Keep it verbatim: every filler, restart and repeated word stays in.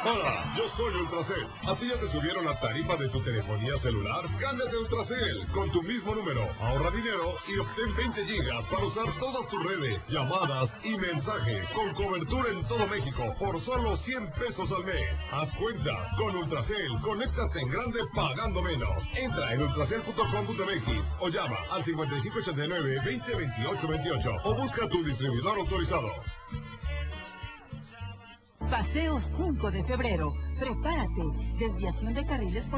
Hola, yo soy Ultracel. ¿A ti ya te subieron la tarifa de tu telefonía celular? Cámbiate a Ultracel con tu mismo número. Ahorra dinero y obtén veinte gigas para usar todas tus redes, llamadas y mensajes con cobertura en todo México por solo cien pesos al mes. Haz cuenta, con Ultracel, conéctate en grande pagando menos. Entra en ultracel punto com punto m x o llama al cincuenta y cinco ochenta y nueve, veinte veintiocho veintiocho o busca tu distribuidor autorizado. Paseo cinco de febrero. Prepárate. Desviación de carriles por